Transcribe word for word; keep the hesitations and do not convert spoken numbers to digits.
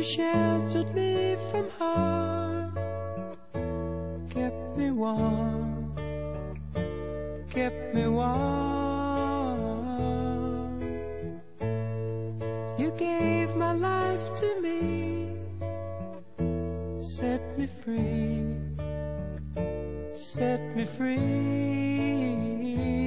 sheltered me from harm, kept me warm, kept me warm. You gave my life to me, set me free, set me free.